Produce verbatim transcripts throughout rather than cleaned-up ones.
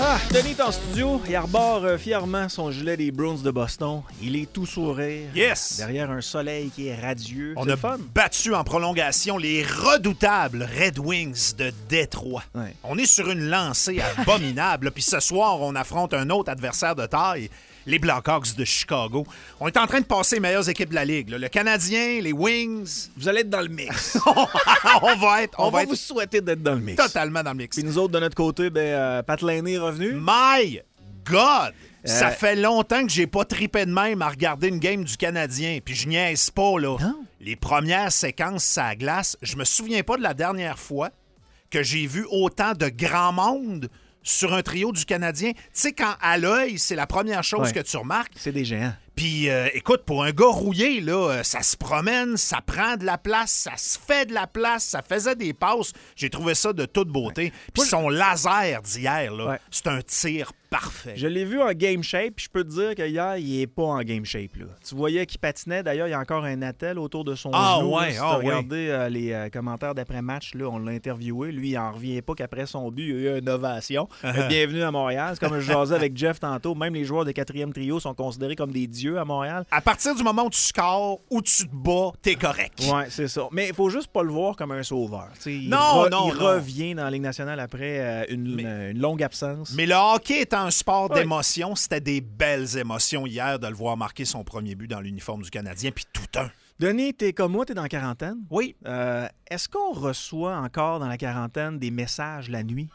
Ah, Denis est en studio. Il arbore euh, fièrement son gilet des Bruins de Boston. Il est tout sourire. Yes! Derrière un soleil qui est radieux. On C'est a fun. battu en prolongation les redoutables Red Wings de Détroit. Ouais. On est sur une lancée abominable. Puis ce soir, on affronte un autre adversaire de taille, les Blackhawks de Chicago. On est en train de passer les meilleures équipes de la Ligue. Là. Le Canadien, les Wings. Vous allez être dans le mix. on va être, On, on va, va être vous souhaiter d'être dans le mix. totalement dans le mix. Puis nous autres, de notre côté, ben, euh, Pat Laine est revenu. My God! Euh... Ça fait longtemps que j'ai pas trippé de même à regarder une game du Canadien. Puis je niaise pas, là. Non. Les premières séquences à la glace, je me souviens pas de la dernière fois que j'ai vu autant de grand monde sur un trio du Canadien. Tu sais, quand à l'œil, c'est la première chose Ouais. que tu remarques. C'est des géants. Puis, euh, écoute, pour un gars rouillé, là, euh, ça se promène, ça prend de la place, ça se fait de la place, ça faisait des passes. J'ai trouvé ça de toute beauté. Puis Moi, son laser d'hier, là, Ouais. c'est un tir parfait. Je l'ai vu en game shape, puis je peux te dire que hier, il est pas en game shape. Là. Tu voyais qu'il patinait. D'ailleurs, il y a encore un attel autour de son Ah, genou. ouais, là. Si ah, tu as ouais. regardé euh, les euh, commentaires d'après-match, là, on l'a interviewé. Lui, il en revient pas qu'après son but, il y a eu une ovation. Euh, Bienvenue à Montréal. C'est comme je jasais avec Jeff tantôt. Même les joueurs de quatrième trio sont considérés comme des dieux à Montréal. À partir du moment où tu scores, où tu te bats, t'es correct. Ouais, c'est ça. Mais il faut juste pas le voir comme un sauveur. T'sais, il Non, re- non, Il non. revient dans la Ligue nationale après euh, une, Mais- une- une longue absence. Mais le hockey étant un sport Ouais. d'émotion, c'était des belles émotions hier de le voir marquer son premier but dans l'uniforme du Canadien, puis tout un. Denis, t'es comme moi, t'es dans la quarantaine. Oui. Euh, Est-ce qu'on reçoit encore dans la quarantaine des messages la nuit?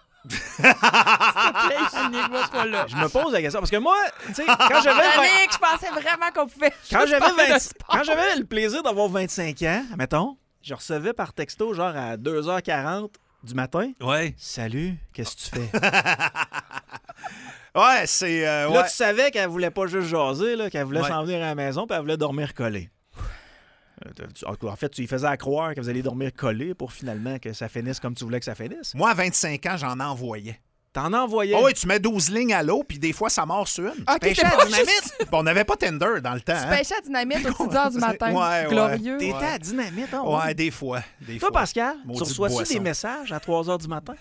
Je me pose la question parce que moi, tu sais, quand j'avais vingt- Yannick, je pensais vraiment qu'on pouvait. quand juste j'avais parler de vingt- sport. quand j'avais le plaisir d'avoir vingt-cinq ans, mettons, je recevais par texto genre à deux heures quarante du matin. Ouais. Salut, qu'est-ce que tu fais? Ouais, c'est. euh, Là, ouais. tu savais qu'elle voulait pas juste jaser, là, qu'elle voulait Ouais. s'en venir à la maison puis elle voulait dormir collée. Euh, tu- En fait, tu lui faisais à croire que vous alliez dormir collé pour finalement que ça finisse comme tu voulais que ça finisse. Moi, à vingt-cinq ans, j'en envoyais. T'en envoyais. Oh oui, tu mets douze lignes à l'eau, puis des fois, ça mord sur une. Ok, pêchais c'est à pas dynamite. juste- Bon, on n'avait pas Tinder dans le temps. Tu hein? pêchais à dynamite aux petites heures du matin. Ouais, ouais. Glorieux. T'étais Ouais. à dynamite, hein? Ouais, des fois. Des Toi, fois. Pascal, Maudite tu reçois-tu boisson. des messages à trois heures du matin?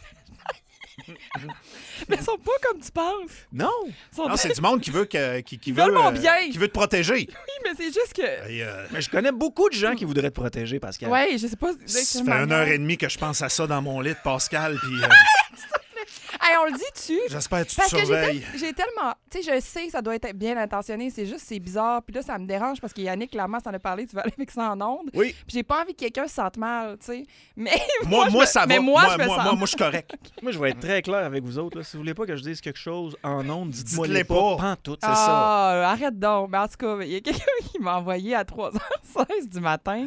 Mais ils sont pas comme tu penses. Non! Ils sont Non, c'est du monde qui veut que, qui, qui Ils veut, veulent mon euh, bien. qui veut te protéger. Oui, mais c'est juste que. Et, euh, Mais je connais beaucoup de gens qui voudraient te protéger, Pascal. Ouais, je sais pas. de ça quelle fait une manière. heure et demie que je pense à ça dans mon lit de Pascal, puis euh, Hey, on le dit-tu? j'espère que tu te Parce que j'ai, surveilles. tel- j'ai tellement. Tu sais, je sais que ça doit être bien intentionné, c'est juste, c'est bizarre. Puis là, ça me dérange parce que Yannick, clairement, s'en a parlé, tu vas aller avec ça en ondes. Oui. Puis j'ai pas envie que quelqu'un se sente mal, tu sais. Mais. Moi, je moi, me- ça va. Mais moi, je me moi, sens. moi, moi, je suis correct. Moi, je vais être très clair avec vous autres. Là. Si vous voulez pas que je dise quelque chose en ondes, dites-moi Dites-les les pas. pas. Pantoute, c'est Ah, ça. arrête donc. Mais en tout cas, il y a quelqu'un qui m'a envoyé à trois heures seize du matin.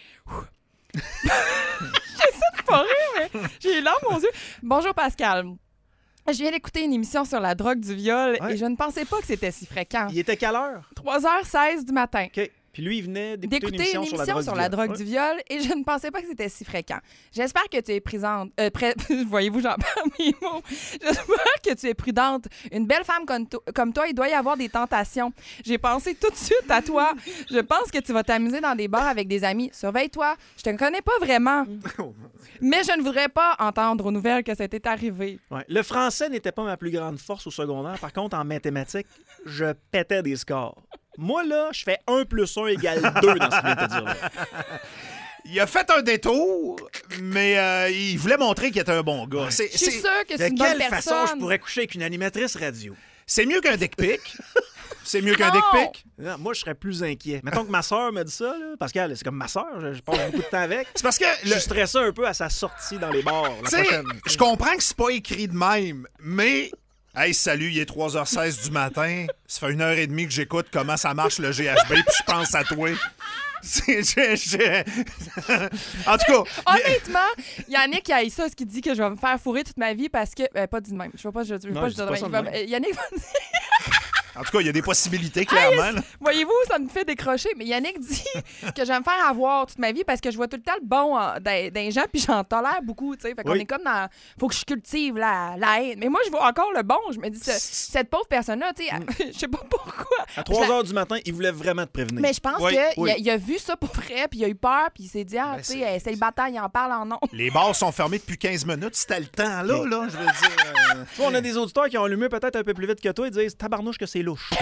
J'essaie de pas rire, mais j'ai les larmes aux yeux. Bonjour Pascal. Je viens d'écouter une émission sur la drogue du viol Ouais. et je ne pensais pas que c'était si fréquent. Il était quelle heure? trois heures seize du matin. OK. Puis lui, il venait d'écouter, D'écouter une émission, sur la drogue, sur du la viol. drogue Ouais. du viol et je ne pensais pas que c'était si fréquent. J'espère que tu es présente. Euh, pré- Voyez-vous, j'en perds mes mots. J'espère que tu es prudente. Une belle femme comme, to- comme toi, il doit y avoir des tentations. J'ai pensé tout de suite à toi. Je pense que tu vas t'amuser dans des bars avec des amis. Surveille-toi. Je te connais pas vraiment. Mais je ne voudrais pas entendre aux nouvelles que c'était arrivé. Ouais. Le français n'était pas ma plus grande force au secondaire. Par contre, en mathématiques, je pétais des scores. Moi, là, je fais un plus un égale deux dans ce qu'il vient de te dire. Là. Il a fait un détour, mais euh, il voulait montrer qu'il était un bon gars. C'est, Je suis c'est- sûre que De c'est une bonne quelle façon personne. je pourrais coucher avec une animatrice radio? c'est mieux qu'un dick pic. C'est mieux qu'un Non! dick pic. Non, moi, je serais plus inquiet. Mettons que ma soeur me dit ça, là. Pascal, c'est comme ma soeur, je, je passe beaucoup de temps avec. C'est parce que Je le- suis stressé un peu à sa sortie dans les bars, la Tu sais, prochaine. je comprends que c'est pas écrit de même, mais... Hey, salut, il est trois heures seize du matin. Ça fait une heure et demie que j'écoute comment ça marche le G H B, puis je pense à toi. C'est... je- je- En tout cas... Honnêtement, Yannick, il a eu ça, ce qui dit que je vais me faire fourrer toute ma vie parce que. euh, pas dit de même. Je veux pas, je, je veux Non, pas, je je dis dis pas de ça même. de Il va- même. euh, Yannick va dire. En tout cas, il y a des possibilités, clairement. là. Voyez-vous, ça me fait décrocher. Mais Yannick dit que je vais me faire avoir toute ma vie parce que je vois tout le temps le bon en- dans, dans les gens puis j'en tolère beaucoup, tu sais. Fait qu'on Oui. est comme dans... Faut que je cultive la, la haine. Mais moi, je vois encore le bon. Je me dis, ce- cette pauvre personne-là, tu sais, elle- je sais pas pourquoi. À trois Je la- heures du matin, il voulait vraiment te prévenir. Mais je pense Oui, qu'il oui. a, il a vu ça pour vrai, puis il a eu peur, puis il s'est dit, ah, Ben, tu sais, c'est- euh, célibataire, il en parle en nom. Les bars sont fermés depuis quinze minutes. C'était le temps, là, là, je veux dire... euh, Toi, on a des auditeurs qui ont allumé peut-être un peu plus vite que toi et disent tabarnouche que c'est louche.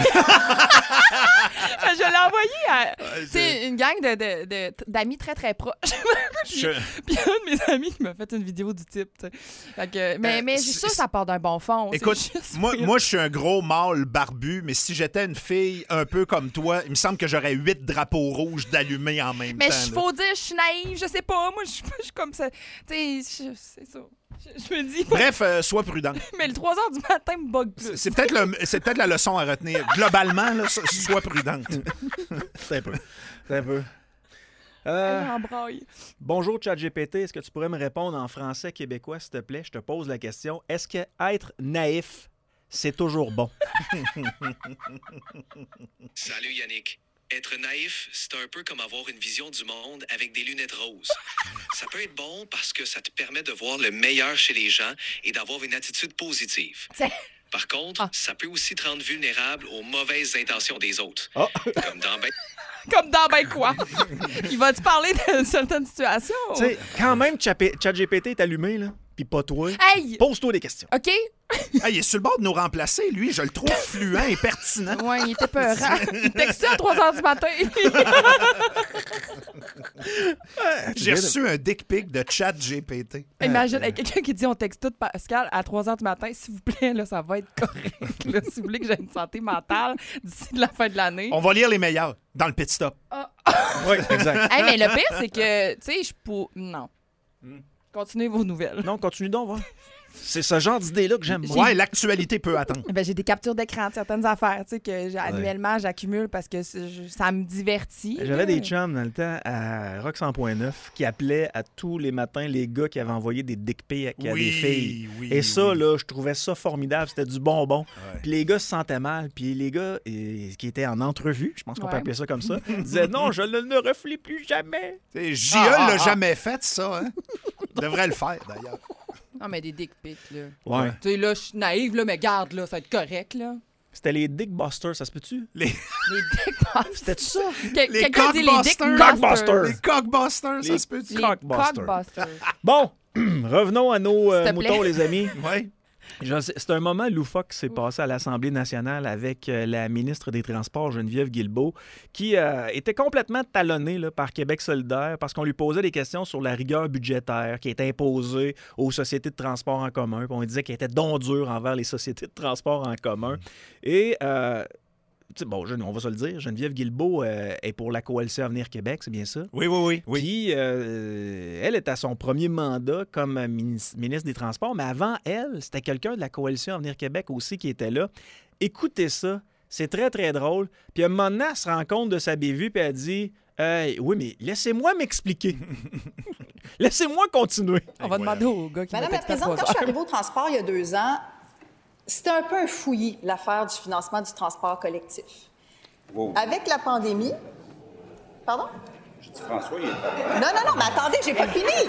Je l'ai envoyé à Ouais, tu sais, une gang de, de, de- d'amis très, très proches. puis, Je- puis un de mes amis qui m'a fait une vidéo du type. tu sais. Fait que, mais Euh, mais je suis c'est- sûre que ça part d'un bon fond. Écoute, C'est juste moi, weird. moi je suis un gros mâle barbu, mais si j'étais une fille un peu comme toi, il me semble que j'aurais huit drapeaux rouges d'allumés en même Mais temps. il là. faut dire, je suis naïve, je sais pas. Moi, je suis je suis comme ça. Tu sais, je- c'est ça. Je, je me dis, Bref, euh, sois prudent. mais le trois heures du matin me bug plus. C'est peut-être le- c'est peut-être la leçon à retenir. Globalement, là, so- sois prudente. C'est un peu. C'est un peu. Euh, Elle embraille. bonjour, ChatGPT. Est-ce que tu pourrais me répondre en français québécois, s'il te plaît? Je te pose la question. Est-ce que être naïf, c'est toujours bon? Salut Yannick. Être naïf, c'est un peu comme avoir une vision du monde avec des lunettes roses. Ça peut être bon parce que ça te permet de voir le meilleur chez les gens et d'avoir une attitude positive. C'est- Par contre, Ah. ça peut aussi te rendre vulnérable aux mauvaises intentions des autres. Ah. Comme dans ben... Comme dans ben quoi? Il va-tu parler de certaines situations? Tu sais, quand même, Chapé- ChatGPT est allumé, là, puis pas toi. Hey! Pose-toi des questions. OK? Ah, il est sur le bord de nous remplacer, lui. Je le trouve fluent et pertinent. Ouais, il était peurant. Il textait à trois heures du matin. J'ai reçu un dick pic de chat G P T. Imagine, hey, quelqu'un qui dit on texte tout Pascal à trois heures du matin, s'il vous plaît, là, ça va être correct. Là, si vous voulez que j'ai une santé mentale d'ici la fin de l'année. On va lire les meilleurs dans le pit stop. Oui, exact. Hey, mais le pire, c'est que, tu sais, je peux. Non. Continuez vos nouvelles. Non, continue donc, va. C'est ce genre d'idée-là que j'aime. moi. Ouais, l'actualité peut attendre. Ben, j'ai des captures d'écran de certaines affaires, tu sais, que j'ai- annuellement, j'accumule parce que c'est- je- ça me divertit. J'avais là. des chums dans le temps à Rock cent point neuf qui appelaient à tous les matins les gars qui avaient envoyé des dick pics à Oui, des filles. oui, Et ça, oui. là, je trouvais ça formidable. C'était du bonbon. Ouais. Puis les gars se sentaient mal. Puis les gars euh, qui étaient en entrevue, je pense qu'on peut Ouais. appeler ça comme ça, disaient non, je ne le referai plus jamais. T'sais, J E Ah, ah, l'a ah. jamais fait, ça. Hein? Il devrait le faire, d'ailleurs. Non, mais des dick pics, là. Ouais. Tu sais, là, je suis naïve, là, mais garde, là, ça va être correct, là. C'était les Dick Busters, ça se peut-tu? Les, Les dick busters. C'était ça? Quel- Les Quelqu'un dit les dick cockbusters. busters. les cockbusters, ça Les- se peut. Les Cockbusters. cockbusters. Bon, revenons à nos euh, S'il te plaît. moutons, les amis. Ouais. Je sais- C'est un moment loufoque qui s'est passé à l'Assemblée nationale avec euh, la ministre des Transports, Geneviève Guilbeault, qui euh, était complètement talonnée là, par Québec solidaire parce qu'on lui posait des questions sur la rigueur budgétaire qui est imposée aux sociétés de transport en commun. Puis on disait qu'elle était donc dure envers les sociétés de transport en commun. Et... euh, tu sais, bon, je- on va se le dire, Geneviève Guilbeault euh, est pour la Coalition Avenir Québec, c'est bien ça? Oui, oui, oui. oui. Puis, euh, elle est à son premier mandat comme euh, minis- ministre des Transports, mais avant elle, c'était quelqu'un de la Coalition Avenir Québec aussi qui était là. Écoutez ça, c'est très, très drôle. Puis, à un moment donné, elle se rend compte de sa bévue, puis elle dit euh, oui, mais laissez-moi m'expliquer. Laissez-moi continuer. On va demander au gars qui Madame m'a la texté à Présidente, trois quand je suis heures. arrivée au transport il y a deux ans, c'était un peu un fouillis, l'affaire du financement du transport collectif. Wow. Avec la pandémie... Pardon? Je dis François, il est... Non, non, non, mais attendez, j'ai pas fini!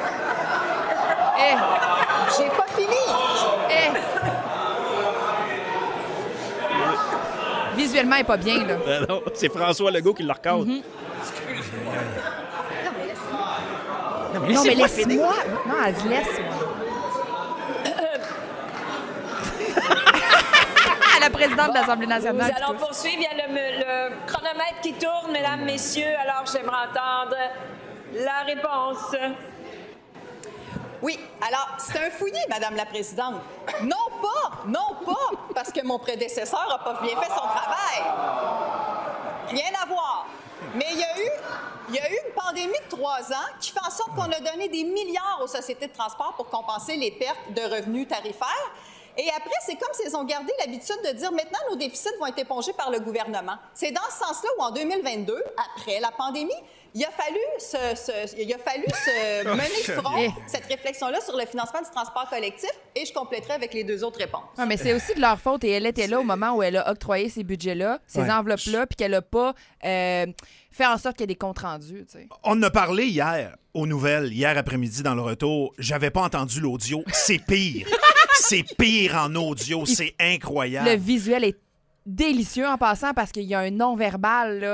Eh, J'ai pas fini! eh. Visuellement, elle est pas bien, là. Euh, non, c'est François Legault qui le recadre. Mm-hmm. Non, mais Non, mais laissez-moi finir. laisse-moi. Non, elle dit laisse-moi. À la présidente de l'Assemblée Nous nationale. allons puis tout. poursuivre. Il y a le, le chronomètre qui tourne, mesdames, messieurs. Alors, j'aimerais entendre la réponse. Oui, alors, c'est un fouillis, Madame la Présidente. Non pas, non pas, parce que mon prédécesseur n'a pas bien fait son travail. Rien à voir. Mais il y a eu, il y a eu une pandémie de trois ans qui fait en sorte qu'on a donné des milliards aux sociétés de transport pour compenser les pertes de revenus tarifaires. Et après, c'est comme s'ils ont gardé l'habitude de dire maintenant nos déficits vont être épongés par le gouvernement. C'est dans ce sens-là où en deux mille vingt-deux, après la pandémie, il a fallu se, se- il a fallu se mener de front Eh. cette réflexion-là sur le financement du transport collectif et je compléterai avec les deux autres réponses. Non, mais c'est aussi de leur faute et elle était là au moment où elle a octroyé ces budgets-là, ces Ouais. enveloppes-là, puis qu'elle n'a pas euh, fait en sorte qu'il y ait des comptes rendus, tu sais. On en a parlé hier aux nouvelles, hier après-midi dans le retour. J'avais pas entendu l'audio. C'est pire. C'est pire en audio. C'est incroyable. Le visuel est délicieux en passant parce qu'il y a un non-verbal là,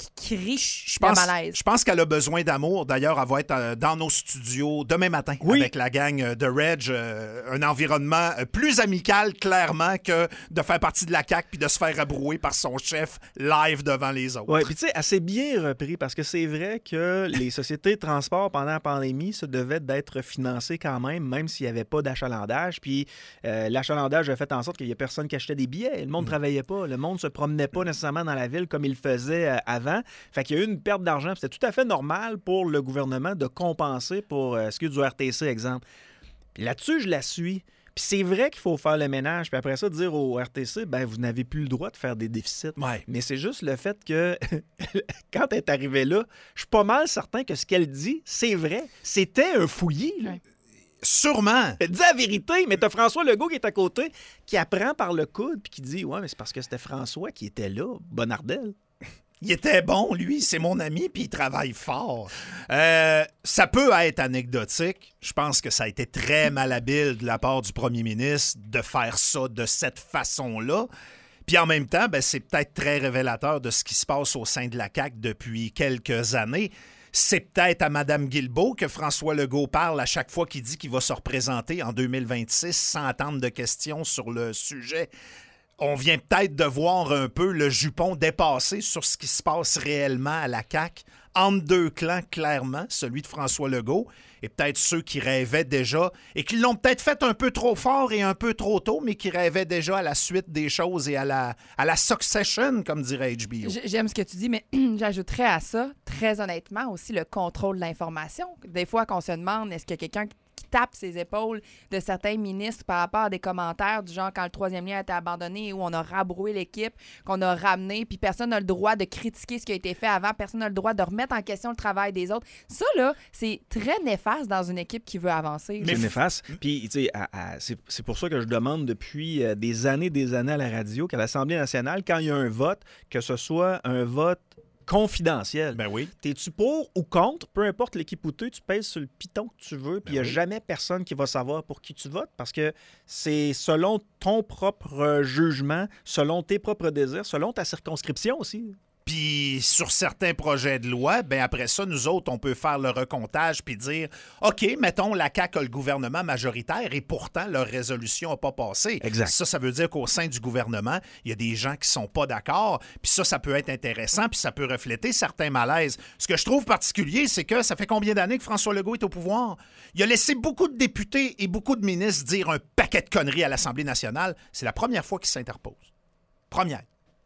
qui crie Je de pense, malaise. je pense qu'elle a besoin d'amour. D'ailleurs, elle va être euh, dans nos studios demain matin Oui. avec la gang de Reg. Euh, un environnement euh, plus amical, clairement, que de faire partie de la C A Q puis de se faire abrouer par son chef live devant les autres. Oui, puis tu sais, assez bien repris parce que c'est vrai que les sociétés de transport pendant la pandémie se devaient d'être financées quand même, même s'il n'y avait pas d'achalandage. Puis euh, l'achalandage a fait en sorte qu'il n'y a personne qui achetait des billets. Le monde ne Mm. travaillait pas. Le monde ne se promenait pas nécessairement dans la ville comme il le faisait euh, avant. Fait qu'il y a eu une perte d'argent. C'était tout à fait normal pour le gouvernement de compenser pour euh, ce qui est du R T C, exemple. Puis là-dessus, je la suis. Puis c'est vrai qu'il faut faire le ménage. Puis après ça, dire au R T C, ben vous n'avez plus le droit de faire des déficits. Ouais. Mais c'est juste le fait que quand elle est arrivée là, je suis pas mal certain que ce qu'elle dit, c'est vrai. C'était un fouillis. Là. Ouais. Sûrement. Elle dit la vérité, mais t'as François Legault qui est à côté, qui apprend par le coude, puis qui dit « Ouais, mais c'est parce que c'était François qui était là, Bonardel. » Il était bon, lui, c'est mon ami, puis il travaille fort. Euh, ça peut être anecdotique. Je pense que ça a été très malhabile de la part du premier ministre de faire ça de cette façon-là. Puis en même temps, ben, c'est peut-être très révélateur de ce qui se passe au sein de la C A Q depuis quelques années. C'est peut-être à Mme Guilbeault que François Legault parle à chaque fois qu'il dit qu'il va se représenter en deux mille vingt-six sans attendre de questions sur le sujet. On vient peut-être de voir un peu le jupon dépasser sur ce qui se passe réellement à la C A Q, entre deux clans, clairement, celui de François Legault et peut-être ceux qui rêvaient déjà, et qui l'ont peut-être fait un peu trop fort et un peu trop tôt, mais qui rêvaient déjà à la suite des choses et à la, à la succession, comme dirait H B O. J- J'aime ce que tu dis, mais j'ajouterais à ça, très honnêtement, aussi le contrôle de l'information. Des fois qu'on se demande, est-ce qu'il y a quelqu'un qui qui tape ses épaules de certains ministres par rapport à des commentaires du genre quand le troisième lien a été abandonné, où on a rabroué l'équipe, qu'on a ramené, puis personne n'a le droit de critiquer ce qui a été fait avant, personne n'a le droit de remettre en question le travail des autres. Ça, là, c'est très néfaste dans une équipe qui veut avancer. C'est néfaste. Puis, tu sais, à- à- c'est c'est pour ça que je demande depuis euh, des années des années à la radio qu'à l'Assemblée nationale, quand il y a un vote, que ce soit un vote confidentiel. Ben oui. T'es-tu pour ou contre? Peu importe l'équipe où t'es, tu pèses sur le piton que tu veux, puis il Ben n'y a oui. jamais personne qui va savoir pour qui tu votes parce que c'est selon ton propre euh, jugement, selon tes propres désirs, selon ta circonscription aussi. Puis sur certains projets de loi, ben après ça, nous autres, on peut faire le recomptage puis dire OK, mettons, la C A Q a le gouvernement majoritaire et pourtant leur résolution n'a pas passé. Exact. Ça, ça veut dire qu'au sein du gouvernement, il y a des gens qui sont pas d'accord. Puis ça, ça peut être intéressant puis ça peut refléter certains malaises. Ce que je trouve particulier, c'est que ça fait combien d'années que François Legault est au pouvoir? Il a laissé beaucoup de députés et beaucoup de ministres dire un paquet de conneries à l'Assemblée nationale. C'est la première fois qu'il s'interpose. Première.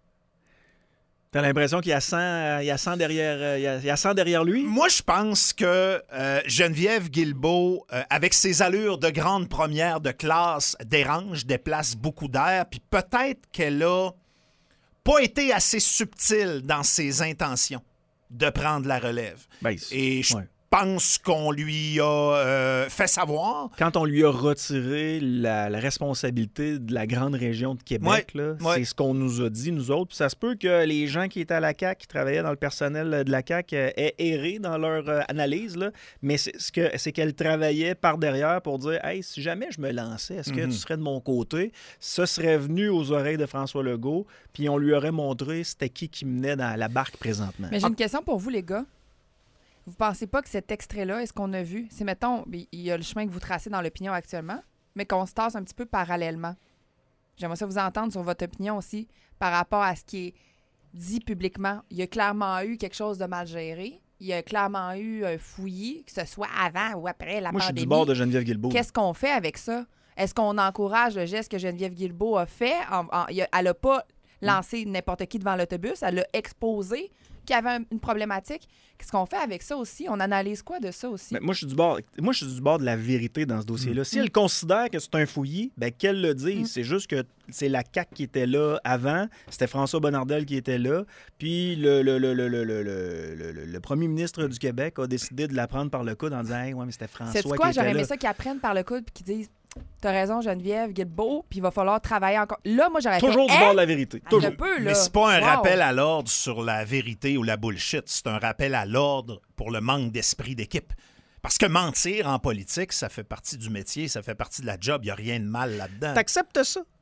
T'as l'impression qu'il y a cent, euh, il y a cent derrière, euh, il y a, il y a cent derrière lui? Moi, je pense que euh, Geneviève Guilbeault, euh, avec ses allures de grande première de classe, dérange, déplace beaucoup d'air, puis peut-être qu'elle a pas été assez subtile dans ses intentions de prendre la relève. Ben, c'est- Et je ouais. pense qu'on lui a euh, fait savoir. Quand on lui a retiré la, la responsabilité de la grande région de Québec, Ouais, là, ouais. c'est ce qu'on nous a dit, nous autres. Puis ça se peut que les gens qui étaient à la C A Q, qui travaillaient dans le personnel de la C A Q, euh, aient erré dans leur euh, analyse. Là. Mais c'est, ce que, c'est qu'elle travaillait par derrière pour dire « Hey, si jamais je me lançais, est-ce que Mhm. tu serais de mon côté? » Ce serait venu aux oreilles de François Legault, puis on lui aurait montré c'était qui qui menait dans la barque présentement. Mais j'ai une question pour vous, les gars. Vous pensez pas que cet extrait-là, est-ce qu'on a vu, c'est, mettons, il y a le chemin que vous tracez dans l'opinion actuellement, mais qu'on se tasse un petit peu parallèlement. J'aimerais ça vous entendre sur votre opinion aussi par rapport à ce qui est dit publiquement. Il y a clairement eu quelque chose de mal géré. Il y a clairement eu un fouillis, que ce soit avant ou après la Moi, je suis pandémie. du bord de Geneviève Guilbeault. Qu'est-ce qu'on fait avec ça? Est-ce qu'on encourage le geste que Geneviève Guilbeault a fait? En- en- il y a- elle n'a pas lancé n'importe qui devant l'autobus. Elle l'a exposé qu'il y avait un- une problématique. Qu'est-ce qu'on fait avec ça aussi? On analyse quoi de ça aussi? Mais moi, je suis du bord, moi, je suis du bord de la vérité dans ce dossier-là. Si elle considère que c'est un fouillis, ben qu'elle le dise. Mm. C'est juste que c'est la C A Q qui était là avant. C'était François Bonnardel qui était là. Puis le, le, le, le, le, le, le, le- le- le premier ministre du Québec a décidé de la prendre par le coude en disant « Hey, ouais, mais c'était François C'est qui quoi? était J'aurais aimé là. ça qu'ils apprennent par le coude puis qu'ils disent t'as raison, Geneviève Guilbeault, puis il va falloir travailler encore. Là, moi, j'aurais Toujours fait du bord Hein? de la vérité. Un Toujours. peu, là. Mais c'est pas un Wow. rappel à l'ordre sur la vérité ou la bullshit. C'est un rappel à l'ordre pour le manque d'esprit d'équipe. Parce que mentir en politique, ça fait partie du métier, ça fait partie de la job. Il n'y a rien de mal là-dedans. T'acceptes ça?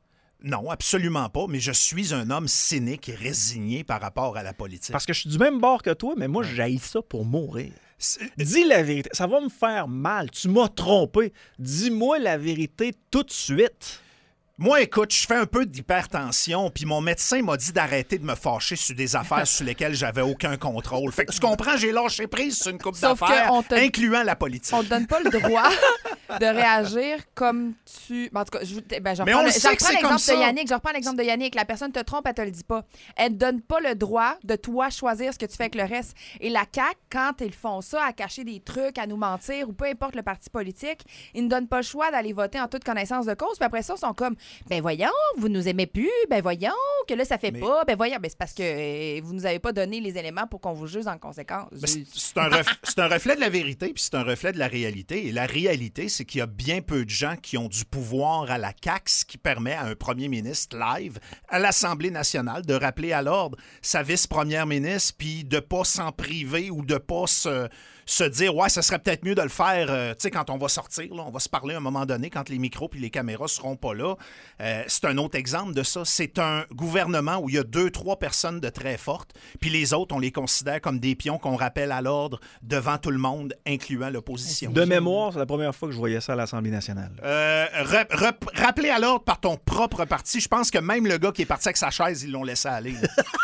Non, absolument pas, mais je suis un homme cynique et résigné par rapport à la politique. Parce que je suis du même bord que toi, mais moi, j'haïs ça pour mourir. Dis la vérité. Ça va me faire mal. Tu m'as trompé. Dis-moi la vérité tout de suite. Moi, écoute, je fais un peu d'hypertension, puis mon médecin m'a dit d'arrêter de me fâcher sur des affaires sur lesquelles j'avais aucun contrôle. Fait que tu comprends, j'ai lâché prise sur une couple Sauf d'affaires, que on te- incluant la politique. On te donne pas le droit de réagir comme tu... En tout cas, je, ben, je Mais reprends, on le- sait je que reprends c'est l'exemple comme ça. de Yannick. Je reprends l'exemple de Yannick. La personne te trompe, elle te le dit pas. Elle te donne pas le droit de toi choisir ce que tu fais avec le reste. Et la C A Q, quand ils font ça, à cacher des trucs, à nous mentir, ou peu importe le parti politique, ils ne donnent pas le choix d'aller voter en toute connaissance de cause. Puis après ça, ils sont comme, ben voyons, vous nous aimez plus, ben voyons, que là, ça fait Mais- pas, ben voyons. Ben c'est parce que euh, vous nous avez pas donné les éléments pour qu'on vous juge en conséquence. Ben, c'est- c'est un, ref- c'est un reflet de la vérité, puis c'est un reflet de la réalité. Et la réalité, c'est qu'il y a bien peu de gens qui ont du pouvoir à la C A Q, ce qui permet à un premier ministre live à l'Assemblée nationale de rappeler à l'ordre sa vice-première ministre, puis de pas s'en priver ou de pas se, se dire « Ouais, ça serait peut-être mieux de le faire euh, tu sais, quand on va sortir, là, on va se parler à un moment donné, quand les micros puis les caméras seront pas là. Euh, » C'est un autre exemple de ça. C'est un gouvernement où il y a deux, trois personnes de très fortes, puis les autres, on les considère comme des pions qu'on rappelle à l'ordre devant tout le monde, incluant l'opposition. De mémoire, c'est la première fois que je voyais ça à l'Assemblée nationale. Euh, rep- rep- rappelé à l'ordre par ton propre parti, je pense que même le gars qui est parti avec sa chaise, ils l'ont laissé aller.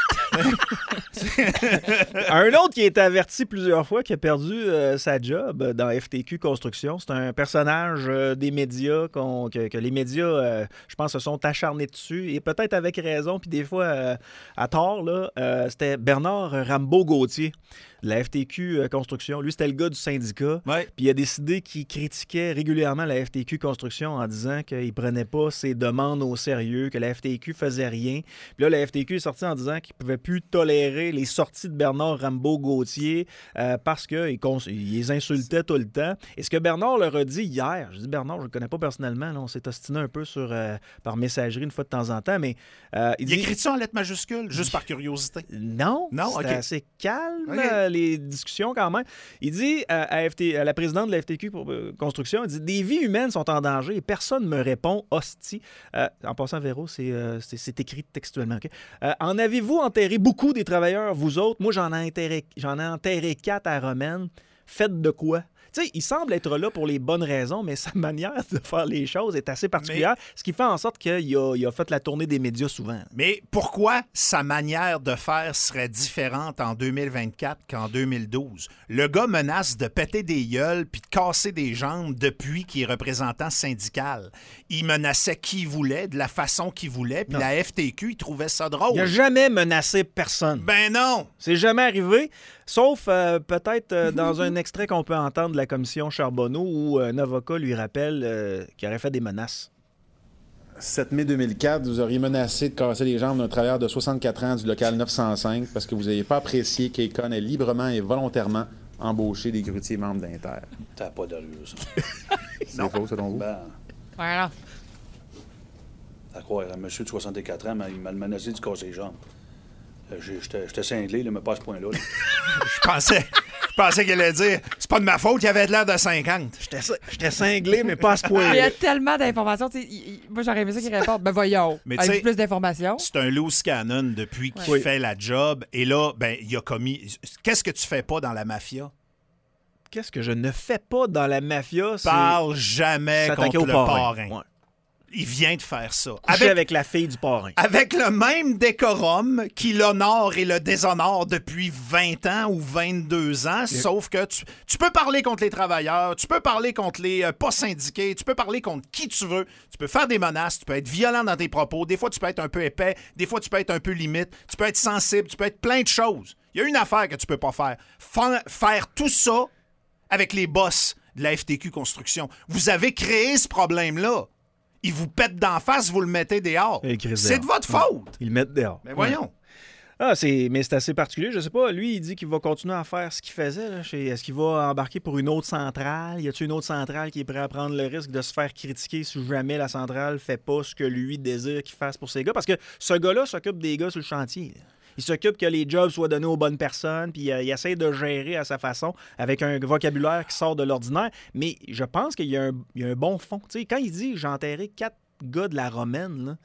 Un autre qui a été averti plusieurs fois, qui a perdu euh, sa job dans F T Q Construction, c'est un personnage euh, des médias qu'on- que, que les médias, euh, je pense, se sont acharnés dessus, et peut-être avec raison, puis des fois euh, à tort, là, euh, c'était Bernard Rambaud-Gauthier de la F T Q Construction. Lui, c'était le gars du syndicat, Ouais. puis il a décidé qu'il critiquait régulièrement la F T Q Construction en disant qu'il ne prenait pas ses demandes au sérieux, que la F T Q faisait rien. Puis là, la F T Q est sortie en disant qu'il ne pouvait plus tolérer les sorties de Bernard Rambaud-Gauthier euh, parce qu'il cons- il les insultait tout le temps. Et ce que Bernard leur a dit hier, je dis Bernard, je ne le connais pas personnellement, là, on s'est ostiné un peu sur, euh, par messagerie une fois de temps en temps, mais euh, il Il dit... écrit ça en lettres majuscules, juste par curiosité. Non, Non, c'était ok. assez calme, Ok. euh, les discussions quand même. Il dit euh, à, F T, à la présidente de la F T Q pour, euh, Construction, il dit « Des vies humaines sont en danger et personne ne me répond, hostie. Euh, » En passant, Véro, c'est, euh, c'est, c'est écrit textuellement. ok? Euh, en avez-vous enterré beaucoup des travailleurs, vous autres? Moi, j'en ai enterré, j'en ai enterré quatre à Romaine. Faites de quoi? Tu sais, il semble être là pour les bonnes raisons, mais sa manière de faire les choses est assez particulière, ce qui fait en sorte qu'il a, il a fait la tournée des médias souvent. Mais pourquoi sa manière de faire serait différente en deux mille vingt-quatre qu'en deux mille douze? Le gars menace de péter des gueules puis de casser des jambes depuis qu'il est représentant syndical. Il menaçait qui il voulait, de la façon qu'il voulait, puis Non. la F T Q, il trouvait ça drôle. Il n'a jamais menacé personne. Ben non! C'est jamais arrivé, sauf euh, peut-être euh, dans un extrait qu'on peut entendre de la commission Charbonneau où un avocat lui rappelle euh, qu'il aurait fait des menaces. sept mai deux mille quatre, vous auriez menacé de casser les jambes d'un travailleur de soixante-quatre ans du local neuf cent cinq parce que vous n'avez pas apprécié qu'Acon ait librement et volontairement embauché des grutiers membres d'Inter. T'as pas d'allure, ça. C'est faux, selon vous? Ben, Voilà. à croire, un monsieur de soixante-quatre ans, il m'a menacé de casser les jambes. Euh, j'ai- J'étais j'étais cinglé, là, mais pas à ce point-là. là. Je pensais, je pensais qu'il allait dire « C'est pas de ma faute, il avait de l'air de cinquante. » J'étais, j'étais cinglé, mais pas à ce Il y point-là. a tellement d'informations. tu sais, il- il- Moi, j'aurais aimé ça qu'il réponde. Ben voyons. Mais tu Avez-vous sais- plus d'informations? C'est un loose cannon depuis qu'il Oui. fait la job. Et là, ben, il a commis... Qu'est-ce que tu fais pas dans la mafia? Qu'est-ce que je ne fais pas dans la mafia? C'est Parle jamais s'attaquer contre au le parrain. parrain. Ouais. Il vient de faire ça. Coucher Avec, avec la fille du parrain. avec le même décorum qui l'honore et le déshonore depuis vingt ans ou vingt-deux ans, sauf que tu, tu peux parler contre les travailleurs, tu peux parler contre les euh, pas syndiqués, tu peux parler contre qui tu veux, tu peux faire des menaces, tu peux être violent dans tes propos, des fois tu peux être un peu épais, des fois tu peux être un peu limite, tu peux être sensible, tu peux être plein de choses. Il y a une affaire que tu peux pas faire. Fa- faire tout ça avec les boss de la F T Q Construction. Vous avez créé ce problème-là. Ils vous pètent d'en face, vous le mettez dehors. Et le crise C'est de dehors. votre faute. Ils le mettent dehors. Mais voyons. Ah, c'est, mais c'est assez particulier. Je sais pas. Lui, il dit qu'il va continuer à faire ce qu'il faisait. Là, chez- est-ce qu'il va embarquer pour une autre centrale? Y a-t-il une autre centrale qui est prêt à prendre le risque de se faire critiquer si jamais la centrale fait pas ce que lui désire qu'il fasse pour ses gars? Parce que ce gars-là s'occupe des gars sur le chantier. là. Il s'occupe que les jobs soient donnés aux bonnes personnes, puis euh, il essaie de gérer à sa façon avec un vocabulaire qui sort de l'ordinaire. Mais je pense qu'il y a un, il y a un bon fond. Tu sais, quand il dit « j'ai enterré quatre gars de la Romaine », là,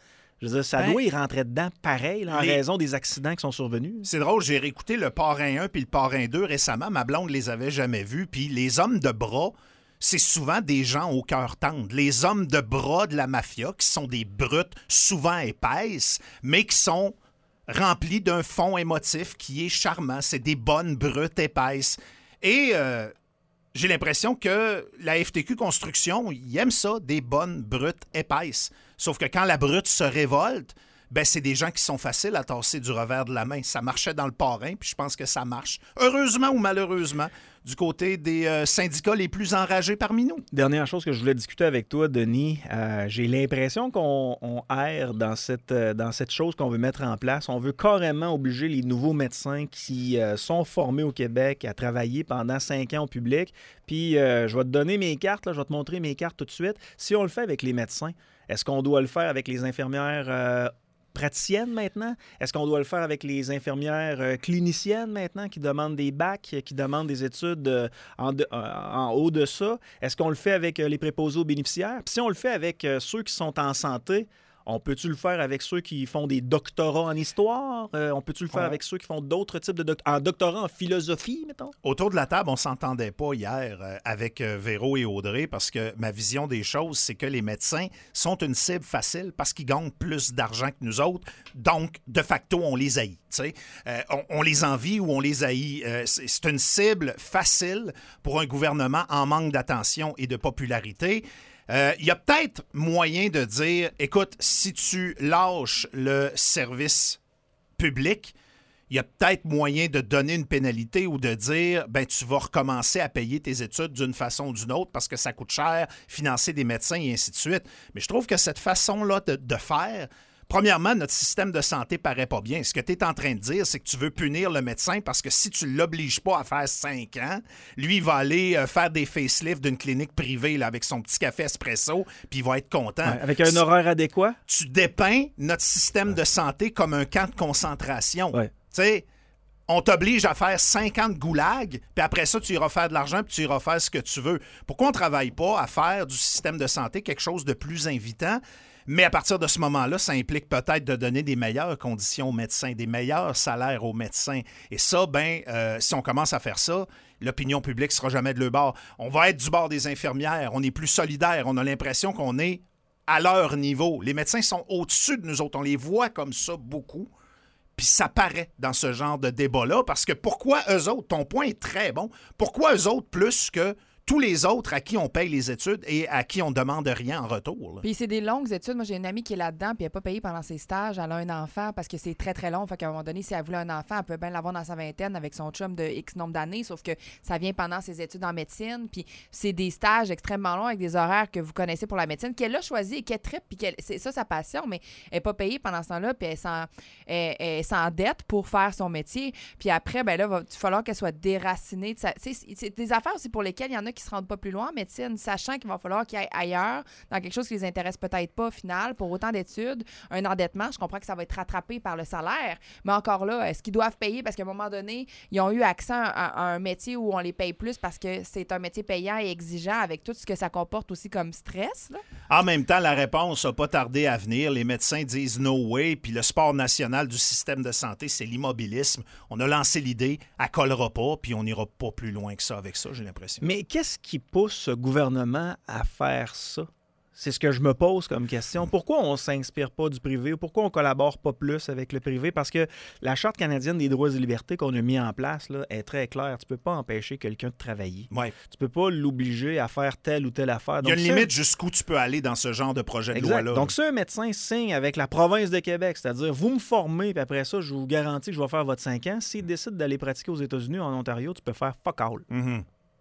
Je veux dire, ça Ben, doit y rentrer dedans pareil, là, en les- raison des accidents qui sont survenus. C'est drôle, j'ai réécouté le Parrain un puis le Parrain deux récemment. Ma blonde les avait jamais vus. Puis les hommes de bras, c'est souvent des gens au cœur tendre. Les hommes de bras de la mafia, qui sont des brutes souvent épaisses, mais qui sont remplis d'un fond émotif qui est charmant. C'est des bonnes brutes épaisses. Et euh, j'ai l'impression que la F T Q Construction, ils aiment ça, des bonnes brutes épaisses. Sauf que quand la brute se révolte, ben c'est des gens qui sont faciles à tasser du revers de la main. Ça marchait dans le Parrain, puis je pense que ça marche, heureusement ou malheureusement, du côté des euh, syndicats les plus enragés parmi nous. Dernière chose que je voulais discuter avec toi, Denis, euh, j'ai l'impression qu'on on erre dans cette, euh, dans cette chose qu'on veut mettre en place. On veut carrément obliger les nouveaux médecins qui euh, sont formés au Québec à travailler pendant cinq ans au public. Puis euh, je vais te donner mes cartes, là, je vais te montrer mes cartes tout de suite. Si on le fait avec les médecins, est-ce qu'on doit le faire avec les infirmières euh, praticiennes maintenant? Est-ce qu'on doit le faire avec les infirmières euh, cliniciennes maintenant qui demandent des bacs, qui demandent des études euh, en, de- euh, en haut de ça? Est-ce qu'on le fait avec euh, les préposés aux bénéficiaires? Puis si on le fait avec euh, ceux qui sont en santé, on peut-tu le faire avec ceux qui font des doctorats en histoire? Euh, on peut-tu le faire On- avec ceux qui font d'autres types de doctorats? En doctorat en philosophie, mettons? Autour de la table, on s'entendait pas hier euh, avec euh, Véro et Audrey parce que ma vision des choses, c'est que les médecins sont une cible facile parce qu'ils gagnent plus d'argent que nous autres. Donc, de facto, on les haït. tu sais. Euh, on, on les envie ou on les haït. Euh, c'est, c'est une cible facile pour un gouvernement en manque d'attention et de popularité. Il euh, y a peut-être moyen de dire, écoute, si tu lâches le service public, il y a peut-être moyen de donner une pénalité ou de dire, ben tu vas recommencer à payer tes études d'une façon ou d'une autre parce que ça coûte cher, financer des médecins et ainsi de suite. Mais je trouve que cette façon-là de, de faire, premièrement, notre système de santé paraît pas bien. Ce que tu es en train de dire, c'est que tu veux punir le médecin parce que si tu l'obliges pas à faire cinq ans, lui, il va aller euh, faire des facelifts d'une clinique privée là, avec son petit café espresso, puis il va être content. Ouais, avec un horaire adéquat? Tu dépeins notre système de santé comme un camp de concentration. Ouais. Tu sais, on t'oblige à faire cinquante goulags, puis après ça, tu iras faire de l'argent, puis tu iras faire ce que tu veux. Pourquoi on ne travaille pas à faire du système de santé quelque chose de plus invitant? Mais à partir de ce moment-là, ça implique peut-être de donner des meilleures conditions aux médecins, des meilleurs salaires aux médecins. Et ça, ben, euh, si on commence à faire ça, l'opinion publique ne sera jamais de leur bord. On va être du bord des infirmières, on est plus solidaires, on a l'impression qu'on est à leur niveau. Les médecins sont au-dessus de nous autres, on les voit comme ça beaucoup. Puis ça paraît dans ce genre de débat-là, parce que pourquoi eux autres, ton point est très bon, pourquoi eux autres plus que tous les autres à qui on paye les études et à qui on demande rien en retour? Là? Puis c'est des longues études. Moi, j'ai une amie qui est là-dedans, puis elle n'est pas payée pendant ses stages. Elle a un enfant parce que c'est très, très long. Fait qu'à un moment donné, si elle voulait un enfant, elle peut bien l'avoir dans sa vingtaine avec son chum de X nombre d'années, sauf que ça vient pendant ses études en médecine. Puis c'est des stages extrêmement longs avec des horaires que vous connaissez pour la médecine, qu'elle a choisi et qu'elle trippe, puis qu'elle, c'est ça sa passion, mais elle n'est pas payée pendant ce temps-là, puis elle, s'en, elle, elle s'endette pour faire son métier. Puis après, ben là, il va falloir qu'elle soit déracinée. De sa, c'est, c'est des affaires aussi pour lesquelles il y en a qui se rendent pas plus loin en médecine, sachant qu'il va falloir qu'ils aillent ailleurs, dans quelque chose qui les intéresse peut-être pas au final, pour autant d'études, un endettement, je comprends que ça va être rattrapé par le salaire, mais encore là, est-ce qu'ils doivent payer parce qu'à un moment donné, ils ont eu accès à, à un métier où on les paye plus parce que c'est un métier payant et exigeant avec tout ce que ça comporte aussi comme stress, là? En même temps, la réponse n'a pas tardé à venir. Les médecins disent « no way », puis le sport national du système de santé, c'est l'immobilisme. On a lancé l'idée, elle collera pas, puis on n'ira pas plus loin que ça avec ça, j'ai l'impression. Mais qu'est-ce qui pousse ce gouvernement à faire ça? C'est ce que je me pose comme question. Pourquoi on ne s'inspire pas du privé ou pourquoi on ne collabore pas plus avec le privé? Parce que la Charte canadienne des droits et libertés qu'on a mis en place là, est très claire. Tu ne peux pas empêcher quelqu'un de travailler. Ouais. Tu ne peux pas l'obliger à faire telle ou telle affaire. Il y a Donc, une ça, limite jusqu'où tu peux aller dans ce genre de projet de exact. loi-là. Donc, si un médecin signe avec la province de Québec, c'est-à-dire vous me formez, puis après ça, je vous garantis que je vais faire votre cinq ans, s'il décide d'aller pratiquer aux États-Unis ou en Ontario, tu peux faire fuck all. Mm-hmm.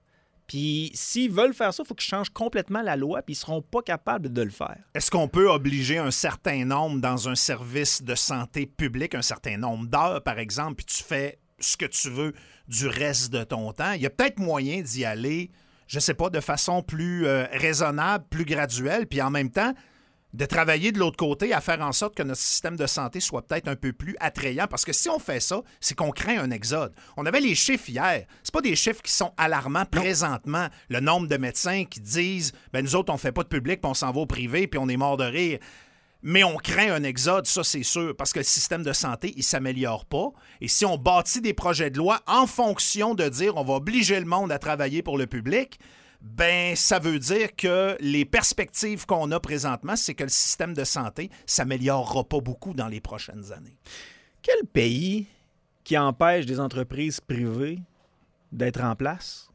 Puis s'ils veulent faire ça, il faut qu'ils changent complètement la loi, puis ils seront pas capables de le faire. Est-ce qu'on peut obliger un certain nombre dans un service de santé publique, un certain nombre d'heures, par exemple, puis tu fais ce que tu veux du reste de ton temps? Il y a peut-être moyen d'y aller, je sais pas, de façon plus euh, raisonnable, plus graduelle, puis en même temps, de travailler de l'autre côté à faire en sorte que notre système de santé soit peut-être un peu plus attrayant. Parce que si on fait ça, c'est qu'on craint un exode. On avait les chiffres hier. C'est pas des chiffres qui sont alarmants présentement. Le nombre de médecins qui disent « ben nous autres, on fait pas de public, puis on s'en va au privé, puis on est mort de rire ». Mais on craint un exode, ça c'est sûr, parce que le système de santé, il ne s'améliore pas. Et si on bâtit des projets de loi en fonction de dire on va obliger le monde à travailler pour le public, ben ça veut dire que les perspectives qu'on a présentement, c'est que le système de santé ne s'améliorera pas beaucoup dans les prochaines années. Quel pays qui empêche des entreprises privées d'être en place?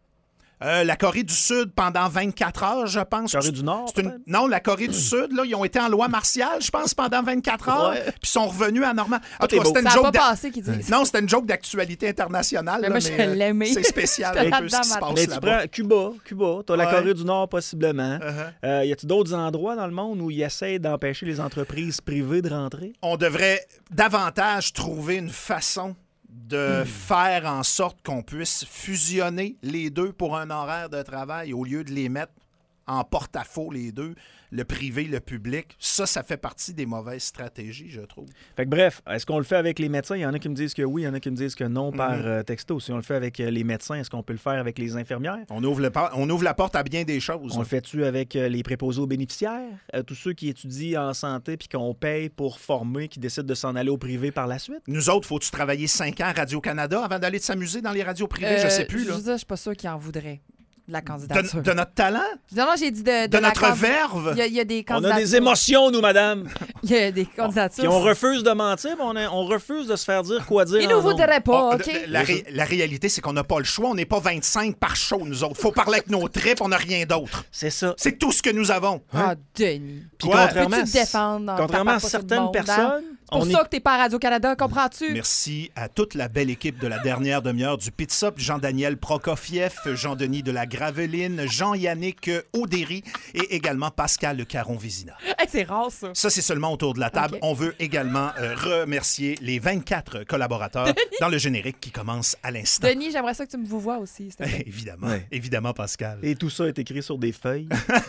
Euh, la Corée du Sud, pendant vingt-quatre heures, je pense. Corée du Nord, c'est une... Non, la Corée du Sud, là, ils ont été en loi martiale, je pense, pendant vingt-quatre heures, ouais. puis sont revenus à normal. Ah, c'était ça n'a pas passé, qu'ils disent. Non, c'était une joke d'actualité internationale. Mais là, moi, mais, je l'aimais. C'est spécial un peu ce qui se passe mais tu là-bas. prends Cuba, Cuba, t'as la Ouais. Corée du Nord possiblement. Uh-huh. Euh, y a-t-il d'autres endroits dans le monde où ils essaient d'empêcher les entreprises privées de rentrer? On devrait davantage trouver une façon de faire en sorte qu'on puisse fusionner les deux pour un horaire de travail au lieu de les mettre en porte-à-faux les deux, le privé, le public. Ça, ça fait partie des mauvaises stratégies, je trouve. Fait que bref, est-ce qu'on le fait avec les médecins? Il y en a qui me disent que oui, il y en a qui me disent que non par Mhm. euh, texto. Si on le fait avec euh, les médecins, est-ce qu'on peut le faire avec les infirmières? On ouvre, le por- on ouvre la porte à bien des choses. On le fait-tu avec euh, les préposés aux bénéficiaires? Euh, tous ceux qui étudient en santé puis qu'on paye pour former, qui décident de s'en aller au privé par la suite? Nous autres, faut-tu travailler cinq ans à Radio-Canada avant d'aller s'amuser dans les radios privées? je Euh, sais plus. Je Là. veux dire, je suis pas sûre qu'ils en voudraient de la De, candidature. de notre talent? Non, non, j'ai dit de, de, De la notre candi- verve? Il y, a, il y a des On candidatures. a des émotions, nous, madame! Il y a des candidatures. Puis on refuse de mentir, mais on, a- on refuse de se faire dire quoi dire. Ils en ne ondes. voudraient pas, Oh, OK? de- la, ré- la réalité, c'est qu'on n'a pas le choix. On n'est pas vingt-cinq par show, nous autres. Faut parler avec nos tripes, on n'a rien d'autre. C'est ça. C'est tout ce que nous avons. Ah, Denis. Puis Quoi? contrairement, Peux-tu te défendre dans- contrairement t'en à parles pas sur le certaines monde, hein? personnes, C'est pour on ça est- que t'es pas à Radio-Canada, comprends-tu? Merci à toute la belle équipe de la dernière demi-heure du Pizza, Jean-Daniel Prokofiev, Jean-Denis de la Graveline, Jean-Yannick Audéry et également Pascal Caron-Vézina. Hey, c'est rare, ça. Ça, c'est seulement autour de la table. Ok. On veut également euh, remercier les vingt-quatre collaborateurs dans le générique qui commence à l'instant. Denis, j'aimerais ça que tu me vous vois aussi. s'il te plaît. Évidemment, Ouais. évidemment, Pascal. Et tout ça est écrit sur des feuilles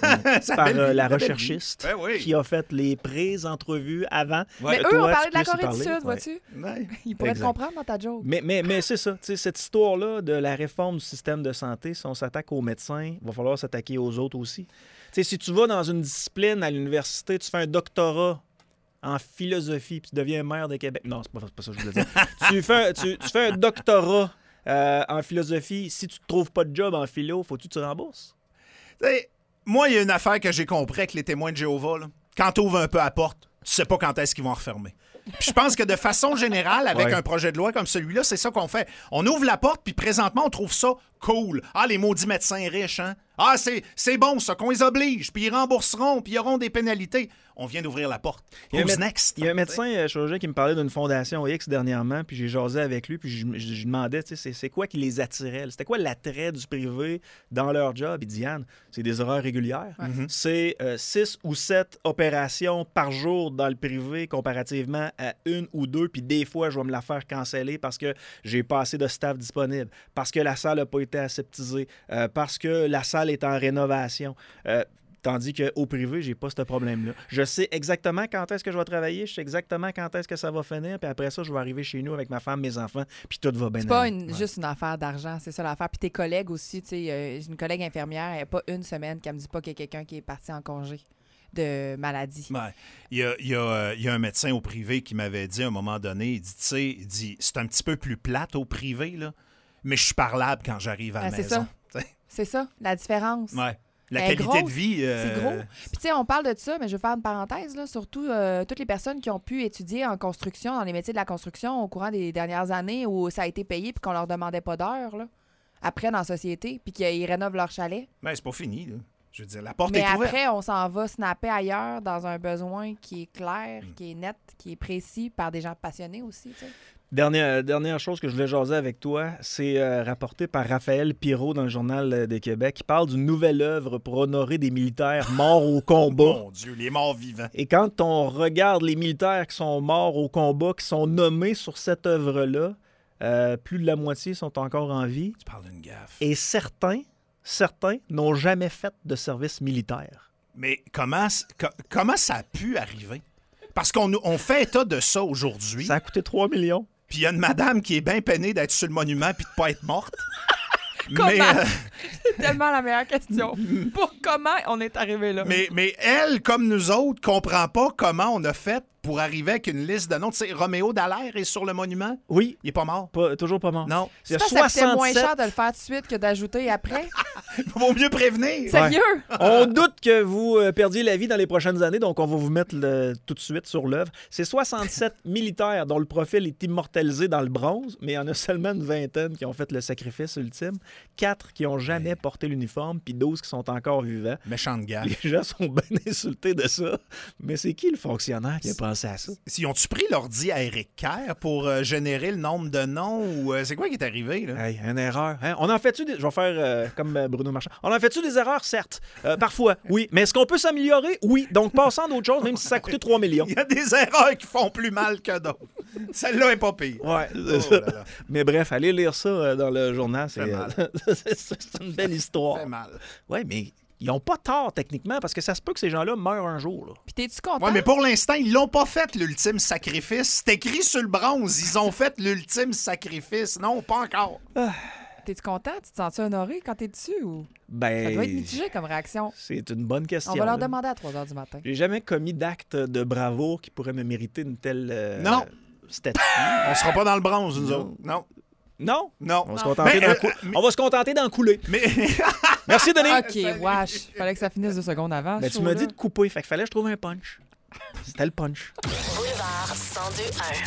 Ça par belle euh, vie, la belle vie. recherchiste Ben oui. qui a parlé les pré-entrevues avant. Mais que eux, toi, on tu parlait de la puisses y Corée du parler. Sud, vois-tu? Ouais. Ils pourraient te Exact. comprendre dans ta joke. Mais, mais, mais c'est ça, tu sais, cette histoire-là de la réforme du système de santé, si on s'attaque aux médecins, il va falloir s'attaquer aux autres aussi. Tu sais, si tu vas dans une discipline à l'université, tu fais un doctorat en philosophie, puis tu deviens maire de Québec. Non, c'est pas, c'est pas ça que je voulais dire. tu, fais, un- tu, tu fais un doctorat euh, en philosophie. Si tu ne trouves pas de job en philo, faut-tu que tu te rembourses? Tu sais, moi, il y a une affaire que j'ai compris avec les témoins de Jéhovah. Là. Quand tu ouvres un peu à la porte, tu sais pas quand est-ce qu'ils vont refermer. Puis je pense que de façon générale, avec Ouais. un projet de loi comme celui-là, c'est ça qu'on fait. On ouvre la porte, puis présentement, on trouve ça cool. Ah, les maudits médecins riches, hein? Ah, c'est, c'est bon, ça, qu'on les oblige, puis ils rembourseront, puis ils auront des pénalités. On vient d'ouvrir la porte. Il y a un Who's mé- next? Il y a un médecin euh, chirurgien qui me parlait d'une fondation X dernièrement, puis j'ai jasé avec lui, puis je, je- je demandais, tu sais, c'est, c'est quoi qui les attirait? C'était quoi l'attrait du privé dans leur job? Il dit, Yann, c'est des horaires régulières. C'est euh, six ou sept opérations par jour dans le privé comparativement à une ou deux, puis des fois, je vais me la faire canceller parce que j'ai pas assez de staff disponible, parce que la salle n'a pas été aseptisée, euh, parce que la salle est en rénovation. Euh, Tandis qu'au privé, j'ai pas ce problème-là. Je sais exactement quand est-ce que je vais travailler, je sais exactement quand est-ce que ça va finir, puis après ça, je vais arriver chez nous avec ma femme, mes enfants, puis tout va bien C'est pas aller. une- juste une affaire d'argent, c'est ça l'affaire. Puis tes collègues aussi, tu sais, euh, j'ai une collègue infirmière, elle n'a pas une semaine qu'elle me dit pas qu'il y a quelqu'un qui est parti en congé de maladie. Ouais. Il y a, il y a, euh, il y a un médecin au privé qui m'avait dit à un moment donné, il dit, tu sais, il dit, c'est un petit peu plus plate au privé, là, mais je suis parlable quand j'arrive à la Ah, c'est maison. ça. C'est ça, la différence. Ouais. La Elle est qualité grosse. de vie. euh, C'est gros. Puis, tu sais, on parle de ça, mais je vais faire une parenthèse, là, surtout euh, toutes les personnes qui ont pu étudier en construction, dans les métiers de la construction au courant des dernières années où ça a été payé puis qu'on leur demandait pas d'heures, là, après dans la société, puis qu'ils rénovent leur chalet. Ben, c'est pas fini, là. Je veux dire, la porte Mais est ouverte. après, on s'en va snapper ailleurs dans un besoin qui est clair, Mm. qui est net, qui est précis par des gens passionnés aussi, tu sais. Dernière, dernière chose que je voulais jaser avec toi, c'est euh, rapporté par Raphaël Pirot dans le Journal de Québec, qui parle d'une nouvelle œuvre pour honorer des militaires morts au combat. Mon Dieu, les morts vivants. Et quand on regarde les militaires qui sont morts au combat, qui sont nommés sur cette œuvre-là, euh, plus de la moitié sont encore en vie. Tu parles d'une gaffe. Et certains, certains n'ont jamais fait de service militaire. Mais comment, c- co- comment ça a pu arriver? Parce qu'on nous- on fait état de ça aujourd'hui. Ça a coûté trois millions. Puis il y a une madame qui est bien peinée d'être sur le monument puis de pas être morte. Comment? Mais, euh, C'est tellement la meilleure question. Pour comment on est arrivé là? mais, mais elle, comme nous autres, comprend pas comment on a fait pour arriver avec une liste de noms. Tu sais, Roméo Dallaire est sur le monument. Oui. Il est pas mort. Pas, toujours pas mort. Non. Il y a Ça, ça coûtait moins soixante-sept cher de le faire tout de suite que d'ajouter après. Vaut mieux prévenir. Sérieux? On doute que vous euh, perdiez la vie dans les prochaines années, donc on va vous mettre le- tout de suite sur l'œuvre. C'est soixante-sept militaires dont le profil est immortalisé dans le bronze, mais il y en a seulement une vingtaine qui ont fait le sacrifice ultime, quatre qui n'ont jamais porté l'uniforme, puis douze qui sont encore vivants. Méchante gaffe. Les gens sont bien insultés de ça, mais c'est qui le fonctionnaire qui a pensé à ça? Ils ont-tu pris l'ordi à Eric Kerr pour euh, générer le nombre de noms ou euh, c'est quoi qui est arrivé, là? Hey, une erreur. Hein? On en fait-tu des... Je vais faire euh, comme euh, Bruno Marchand. On en fait-tu des erreurs? Certes. Euh, parfois, oui. Mais est-ce qu'on peut s'améliorer? Oui. Donc, passons à d'autres choses, même si ça a coûté trois millions. Il y a des erreurs qui font plus mal que d'autres. Celle-là est pas pire. Ouais, c'est Oh ça. là là. Mais bref, allez lire ça euh, dans le journal. C'est, Fait mal. euh, c'est c'est une belle histoire. Fait mal. Oui, mais ils n'ont pas tort techniquement parce que ça se peut que ces gens-là meurent un jour. Là. Puis t'es-tu content? Ouais, mais pour l'instant, ils l'ont pas fait, l'ultime sacrifice. C'est écrit sur le bronze. Ils ont fait l'ultime sacrifice. Non, pas encore. T'es-tu content? Tu te sens-tu honoré quand t'es dessus? Ou... Ben, Ça doit être mitigé comme réaction. c'est une bonne question. On va leur là. demander à trois heures du matin. J'ai jamais commis d'acte de bravoure qui pourrait me mériter une telle euh, Non. statue. On sera pas dans le bronze, nous Non. autres. Non. Non? Non. On va, se contenter Mais, d'en euh, cou- mais- On va se contenter d'en couler. Mais Merci, Denis. OK, wesh. Fallait que ça finisse deux secondes avant. Ben, ce tu m'as show-là. dit de couper, fait qu'il fallait que je trouve un punch. C'était le punch. Boulevard cent deux un.